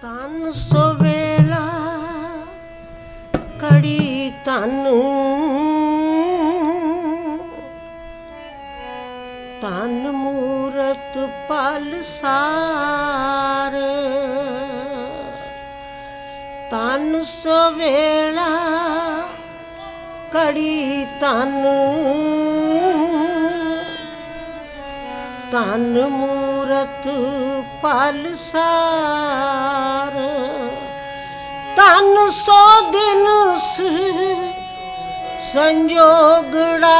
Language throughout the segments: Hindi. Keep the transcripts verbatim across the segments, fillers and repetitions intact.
तन सोवेला कड़ी तन तन मूरत पालसार तन सोवेला कड़ी तन तन मूरत पालसार तन सौ दिन संजोगड़ा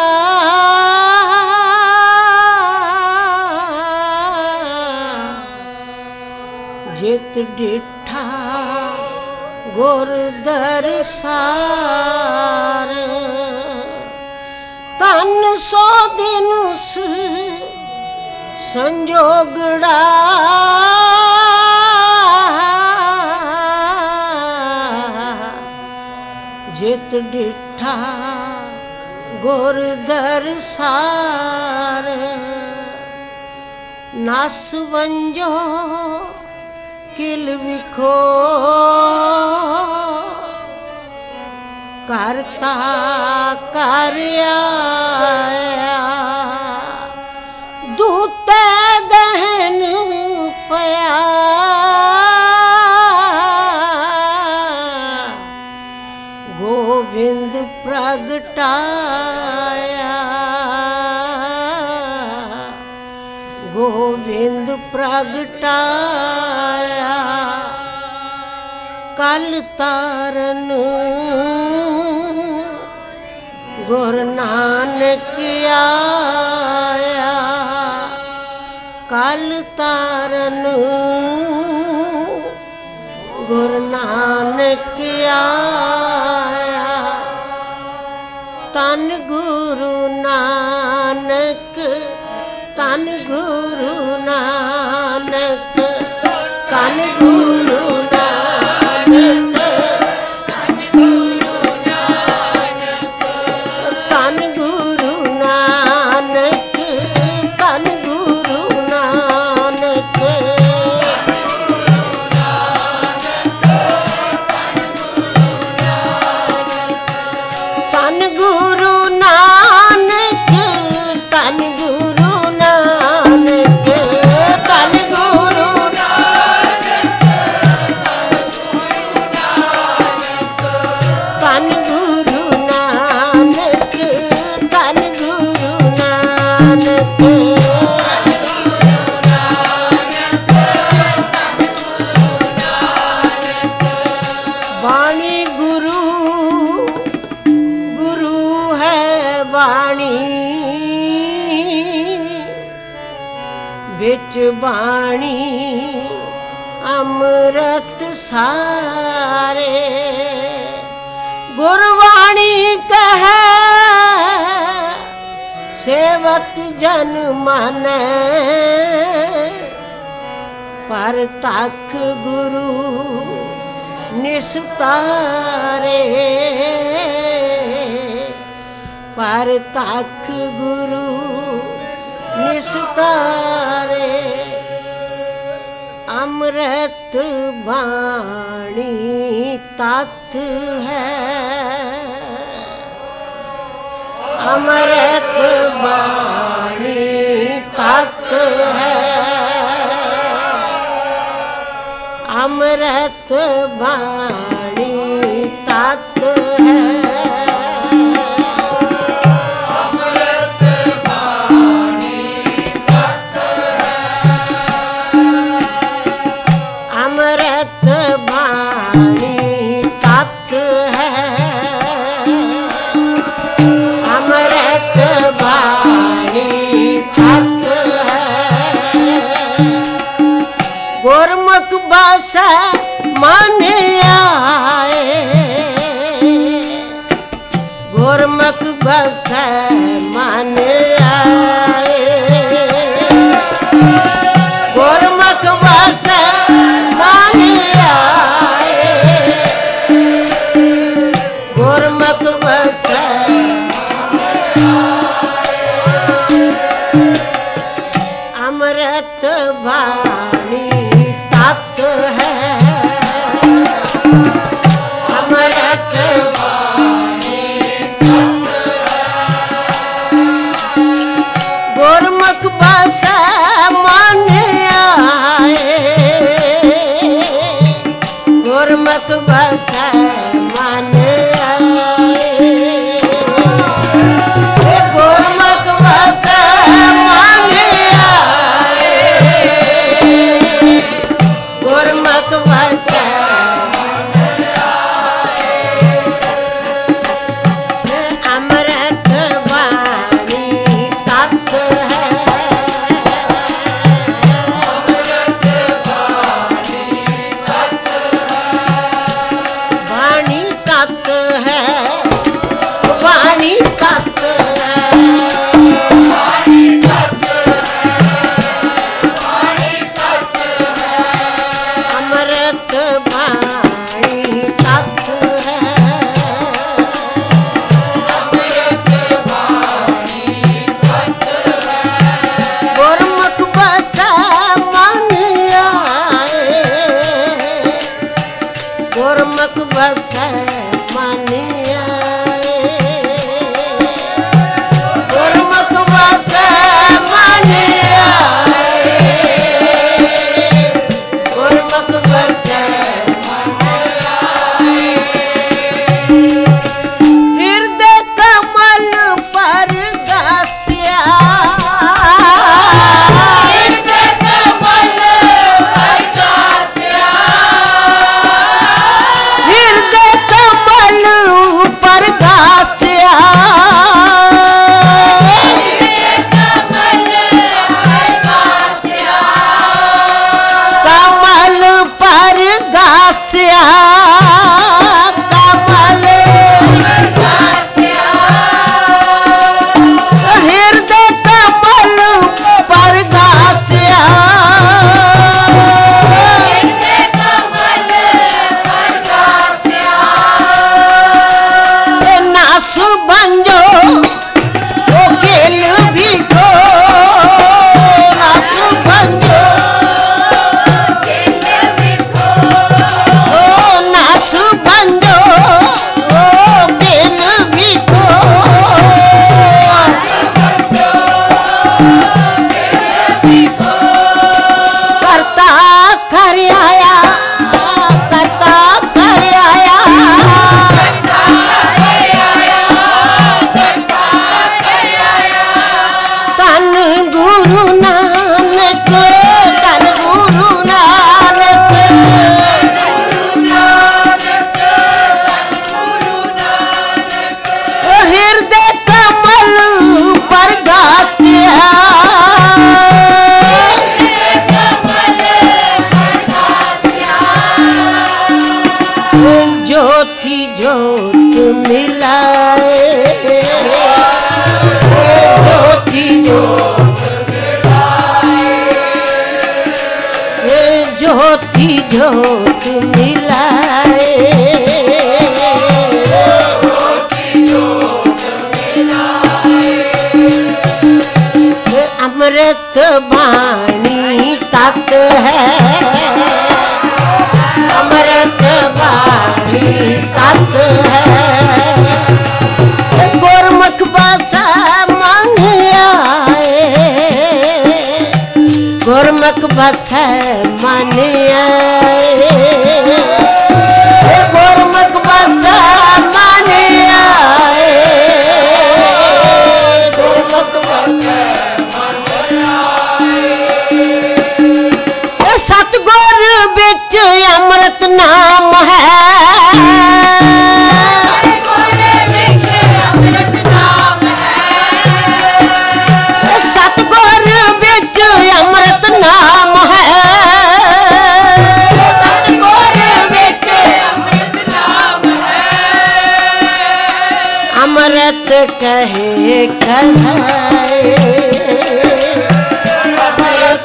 जित डिठा गुरदर सार तन सौ दिन संजोगड़ा जित डिठा गुरदर सार नस वंजो किल विखो करता कार्या दूते दहन पया गोविंद प्रगटाया गोविंद प्रगटाया कल तारन गुरु नानक आया कल तारन गुरु नानक आया तन गुरु नानक तन गुरु नानक तन गुरु नानक तन गुरु नानक तन गुरु नानक तन गुरु नानक तन गुरु नानक तन गुरु नानक तन गुरु तन गुरु नानक तन गुरु नानक वाणी गुरु गुरु है वाणी बिच वाणी अमृत सारे गुरवाणी कहे सेवक जन माने पर तख गुरु निस्तारे पर तख गुरु निस्तारे अमृत वाणी तत् है अमृत वाणी तत् है अमृत वाणी तत् है अमृत वाणी तत् है अमृत वाणी तत् है अमृत वाणी तत् है गुरमुख बस मन आए गुरमुख बस मन आए गुरमुख बस मन आए गुरमुख बस अमृत वाणी तत् है अमृत गुरमुख बसा मन आए, गुरमुख बसा मन आए, गुरमुख बसा मन आए, गुरमुख बसा अमृत वाणी तत्व है, वाणी तत्व है, वाणी तत्व है, अमृत वाणी तत्व है, गुरमुख बसा मन आए, गुरमुख बसा मन आए, गुरमुख बसा मन आए, गुरमुख बसा हृदय कमल पर गास्या, हृदय कमल पर गास्या, कमल पर गास्या, कमल हृदय कमल पर गास्या, नासु बंजो ओ खेल भी खो, नासु बंजो ओ नासु बंजो ओ खेल भी खो, करता कर आया, करता कर आया, तन गुरु नानक, तन गुरु नानक, हृदय कमल पर गास्या, ज्योति ज्योत मिलाए, ज्योति ज्योत ज्योति ज्योत मिलाए, अमृत वाणी तत्व है, अमृत वाणी तत्व है, गुरमुख बसा मन आए, गुरमुख बसा मन आए, गुरमुख बसा मन आए, गुरमुख बसा सतगुर बिच अमृत नाम है, सतगुर बिच अमृत नाम है, सतगुर बिच अमृत नाम है, अमृत कहे कहाए, अमृत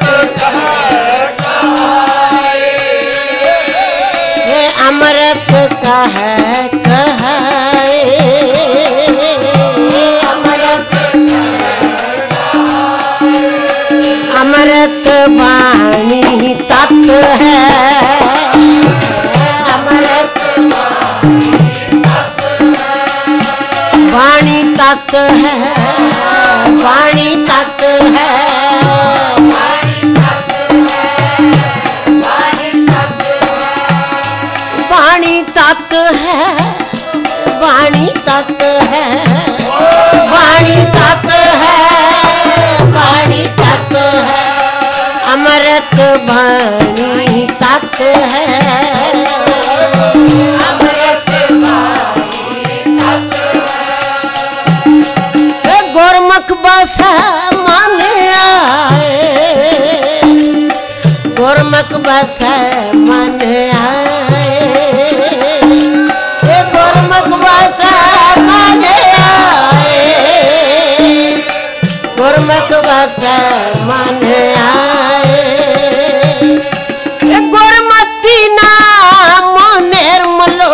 अमृत कह कहाए, अमृत अमृत वाणी तत्व है। अमृत है गोरमुख बसा माने आए गोरमुख बसा माने आए गोरमुख बसा माने आए गोरमुख बसा माने आए गोरमती नाम निर्मलो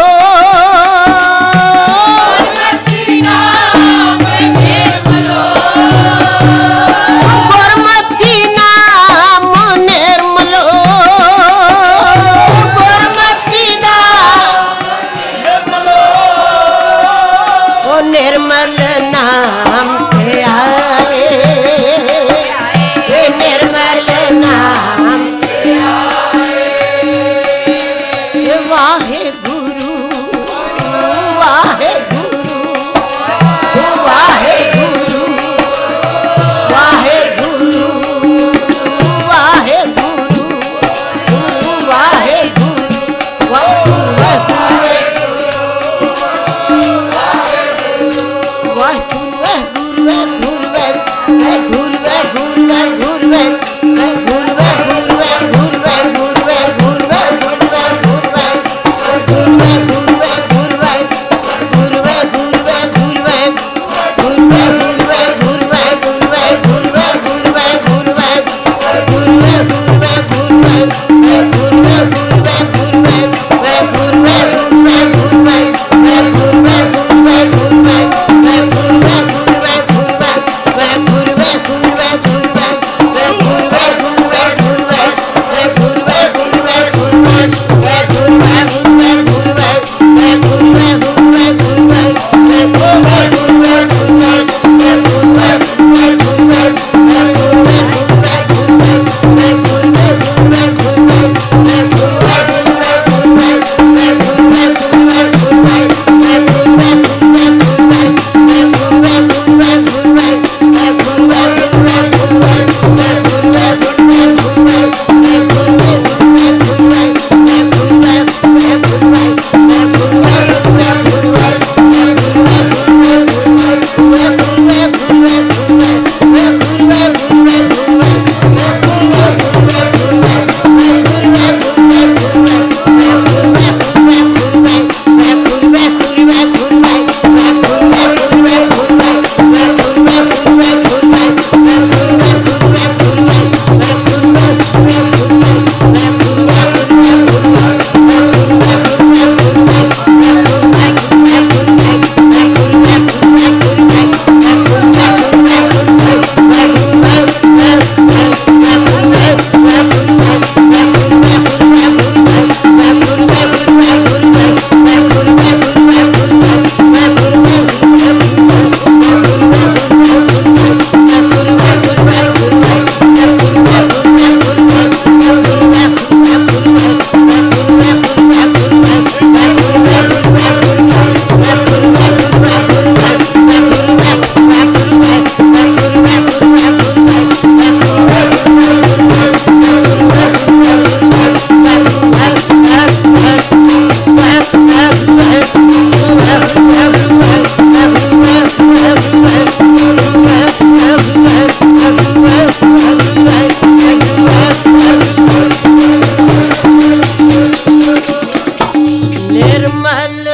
निर्मल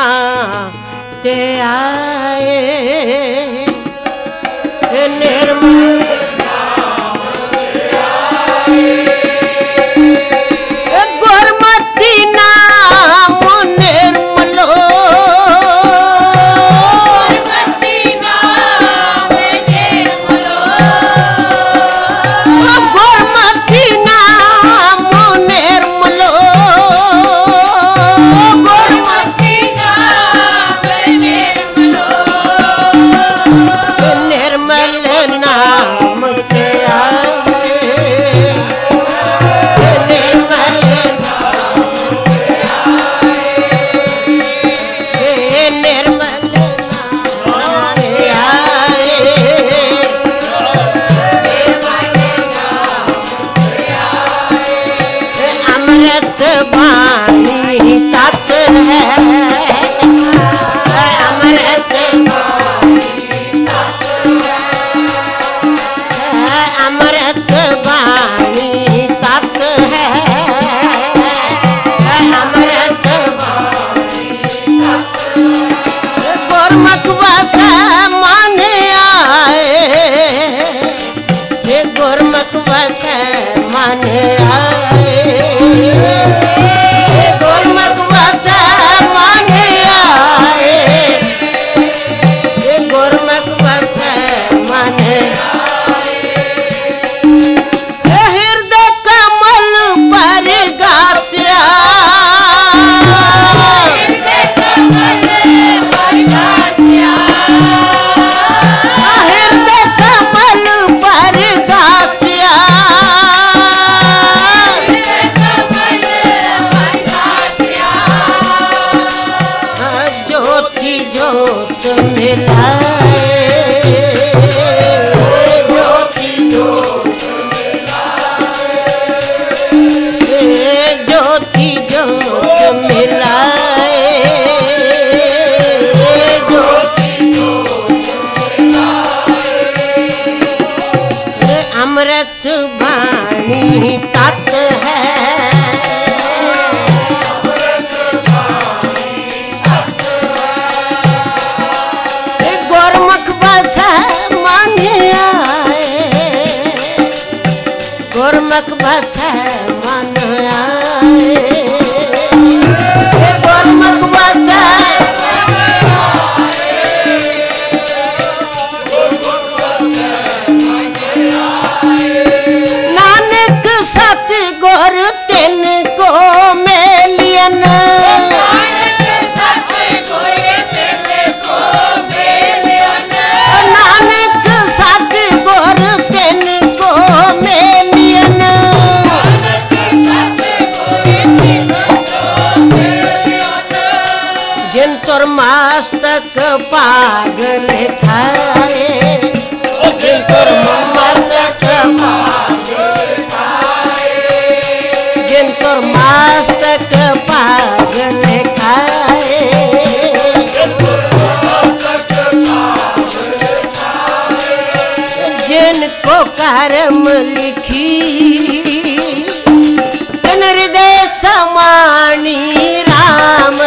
नाते आए निर्मल गोरमती नाम निर्मलो गोरमती नाम निर्मलो गोरमती नाम बाणी तत् है, अमृत अमृत बाणी तत् है, अमृत गुरमुख बसे मन आए, ये गुरमुख बसे मन आए, गुरमुख बसे मन आए, ये गुरमुख बसे मन हृदय कमल पर गात्या, हृदय कमल पर गात्या, हृदय कमल पर गात्या, हृदय कमल पर गात्या, ज्योति ज्योत मिलाए, ज्योति ज्योत ज्योति ज्योत मिलाए, ज्योति अमृत बाणी तत् है, गुरमुख बसे मन आए, गुरमुख बसे मन आए, गुरमुख बसे नानक सतगुर तिन को मेलियन, नानक सतगुर तिन को मेलियन, जिन तुर मस्तक पाग लिखाए, जिन तुर मस्तक पाग लिखाए, जिन तुर मस्तक पाग लिखाए, जिनको कर्म लिखी तन हृदय समानी राम,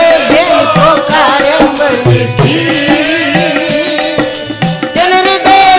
जिनको कर्म लिखी तन हृदय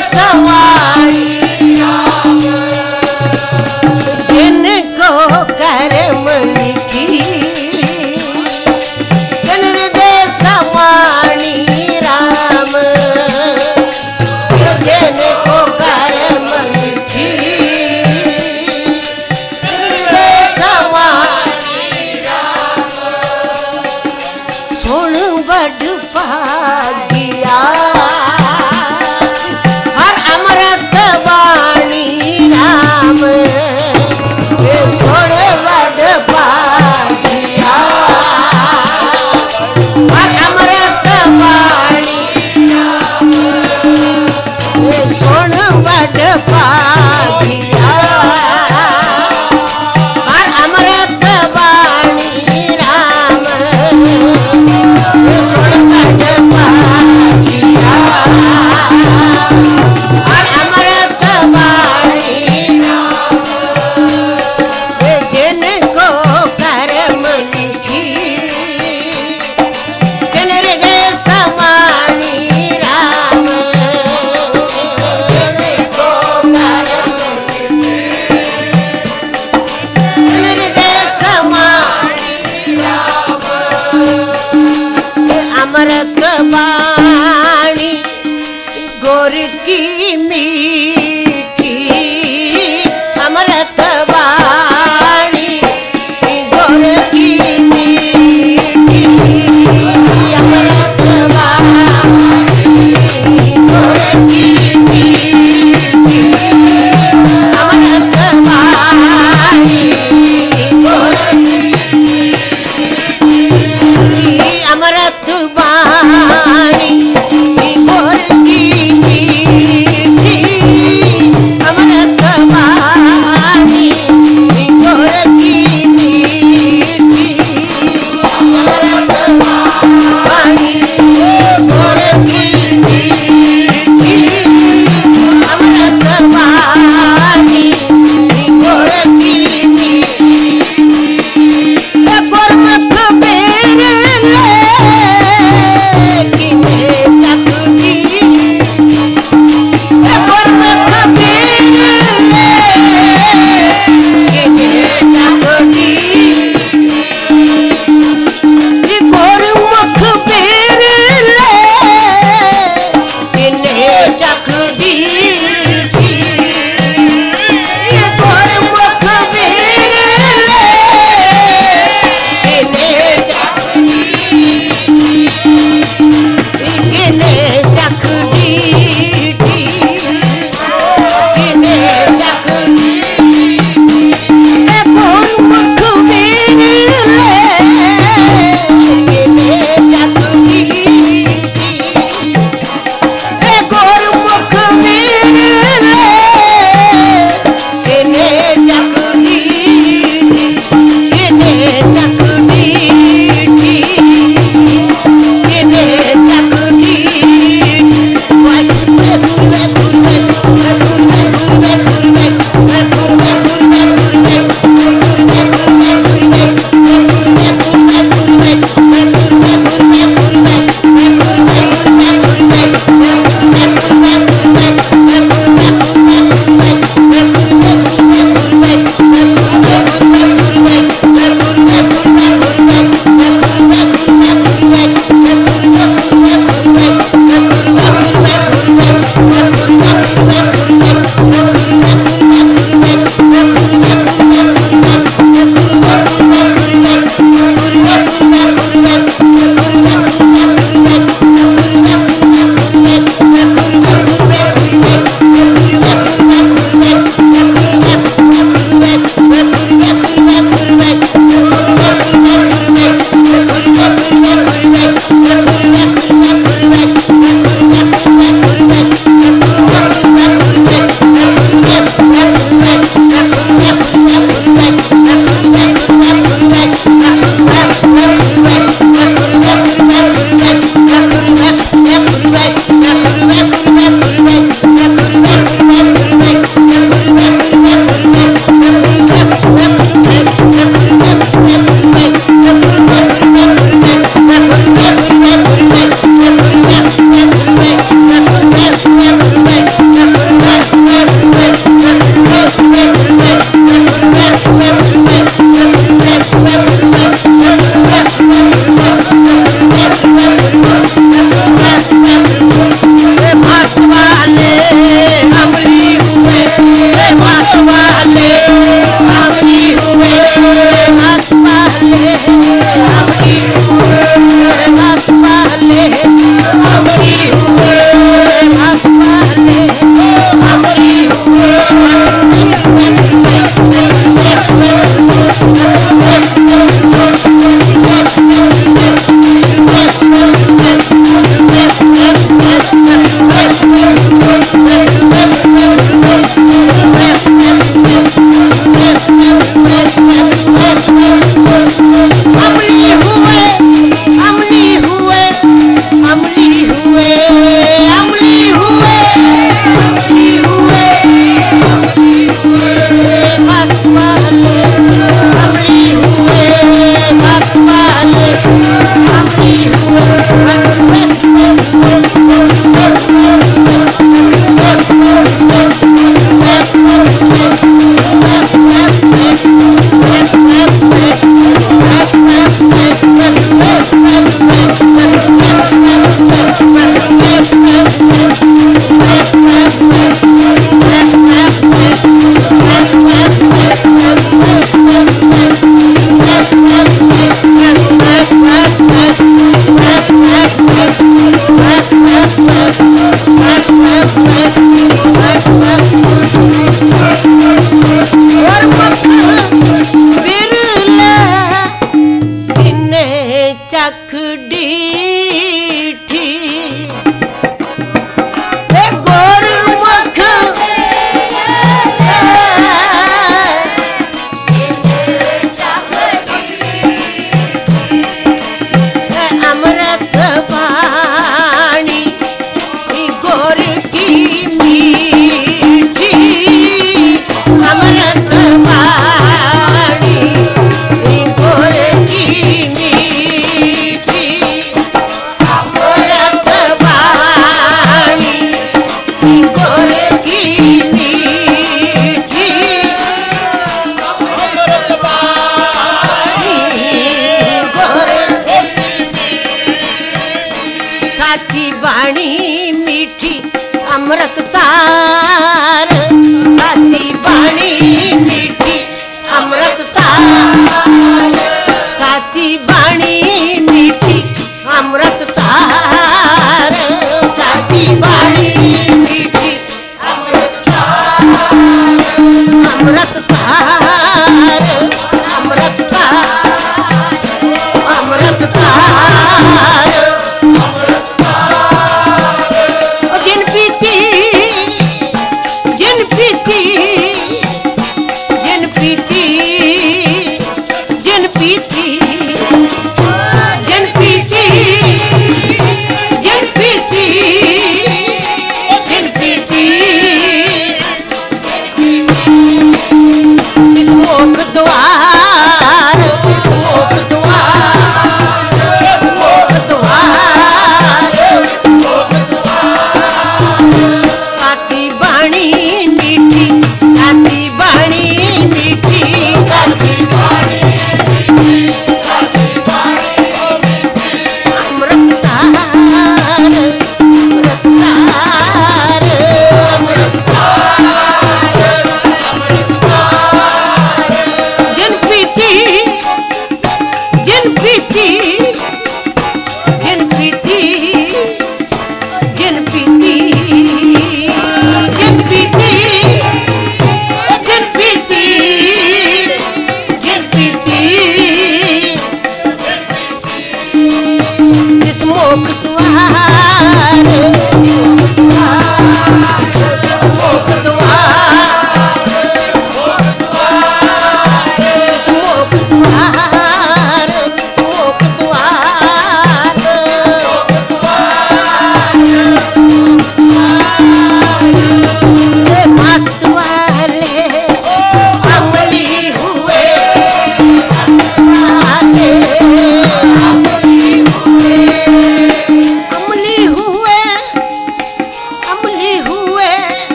जिन पीती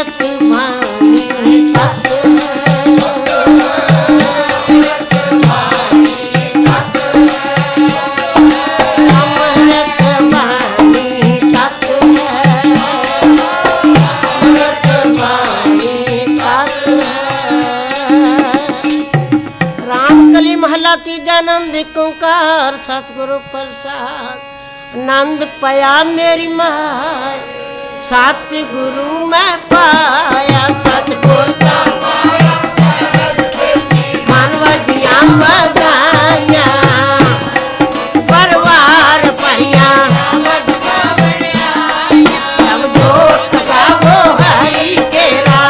ਅੰਮ੍ਰਿਤ ਬਾਣੀ ਸਤ महला तीजा नंद एक ओंकार सतगुरु प्रसाद नंद पया मेरी माय सतगुरु मैं पाया सतगुरु का पाया मन वजिया बधाया परवार पाया सब दोस्त गावो हरि केरा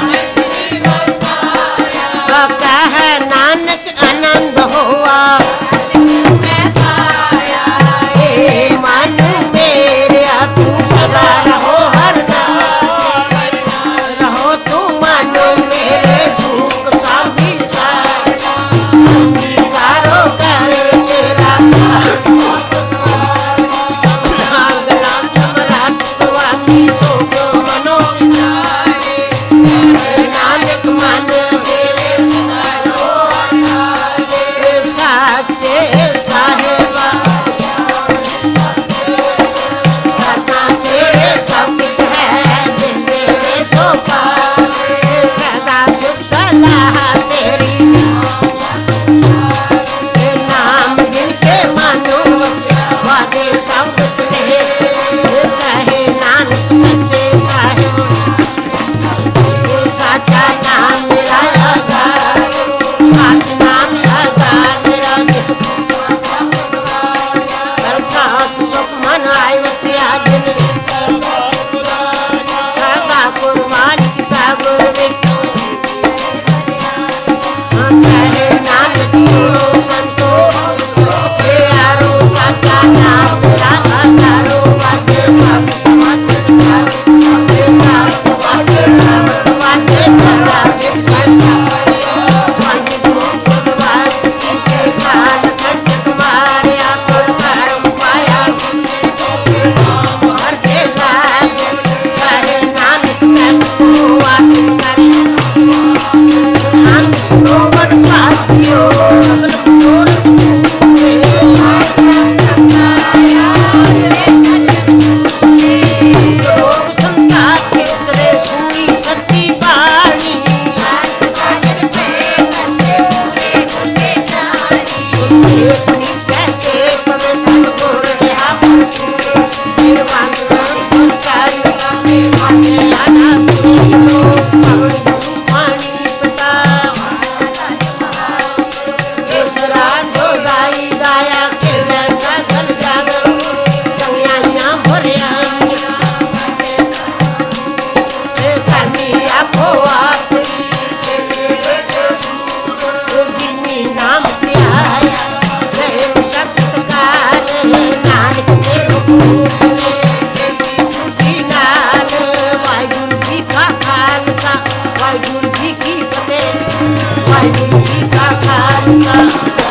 कह नानक आनंद हुआ मैं पाया हे मन मेरे तू सदा रहो हर रहो तू मन मेरे दुख का विचारो कर मेरा अगला सम्राट स्वामी तो मनो नानक मन साहेबा घटना तेरे सब है जिंदगी तो सदा सलाह तेरी नाम जिनके मानो वादे सब कहे नानक सच्चे साहिब साचा नाम मेरा लगा साच नाम लगा मेरा मन आए सदा कुर्बानी का गुरु कहे नानक संतो यारो साचा नाम मेरा हजारो बाजे वाहिगुरु जी की फतेह वाहिगुरु जी का खालसा।